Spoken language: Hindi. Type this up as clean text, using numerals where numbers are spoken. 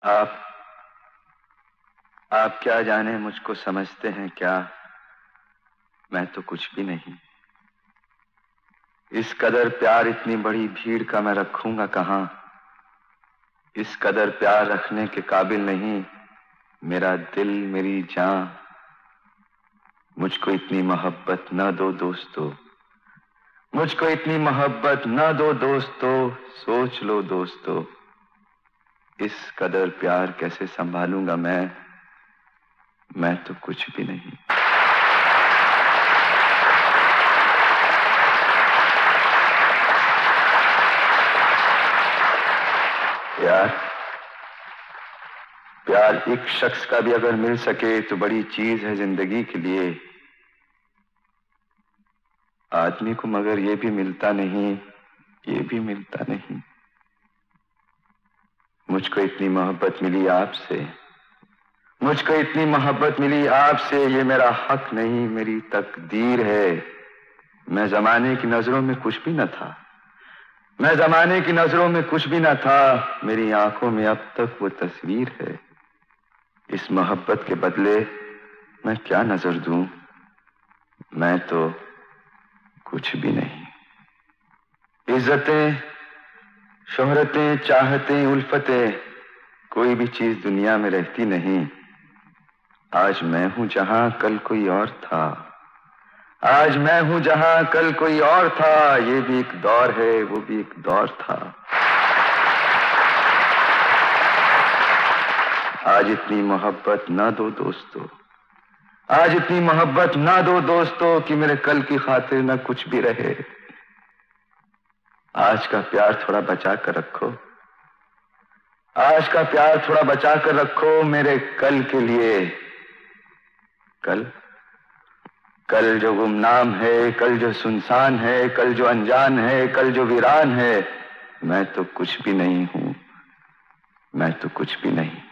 आप आप क्या जाने मुझको समझते हैं क्या? मैं तो कुछ भी नहीं। इस कदर प्यार इतनी बड़ी भीड़ का मैं रखूंगा कहां? इस कदर प्यार रखने के काबिल नहीं मेरा दिल, मेरी जान। मुझको इतनी मोहब्बत न दो दोस्तों, मुझको इतनी मोहब्बत न दो दोस्तों। सोच लो दोस्तों, इस कदर प्यार कैसे संभालूंगा मैं तो कुछ भी नहीं। प्यार एक शख्स का भी अगर मिल सके तो बड़ी चीज है जिंदगी के लिए। आदमी को मगर ये भी मिलता नहीं, ये भी मिलता नहीं। मुझको इतनी मोहब्बत मिली आपसे, मुझको इतनी मोहब्बत मिली आपसे। ये मेरा हक नहीं, मेरी तकदीर है। मैं जमाने की नजरों में कुछ भी न था, मैं जमाने की नजरों में कुछ भी न था। मेरी आंखों में अब तक वो तस्वीर है। इस मोहब्बत के बदले मैं क्या नजर दूं? मैं तो कुछ भी नहीं। इज्जतें, शोहरतें, चाहतें, उल्फतें, कोई भी चीज दुनिया में रहती नहीं। आज मैं हूं जहां कल कोई और था, आज मैं हूं जहां कल कोई और था। ये भी एक दौर है, वो भी एक दौर था। आज इतनी मोहब्बत ना दो दोस्तों, आज इतनी मोहब्बत ना दो दोस्तों कि मेरे कल की खातिर ना कुछ भी रहे। आज का प्यार थोड़ा बचा कर रखो, आज का प्यार थोड़ा बचा कर रखो मेरे कल के लिए। कल, कल जो गुमनाम है, कल जो सुनसान है, कल जो अनजान है, कल जो वीरान है। मैं तो कुछ भी नहीं हूं, मैं तो कुछ भी नहीं।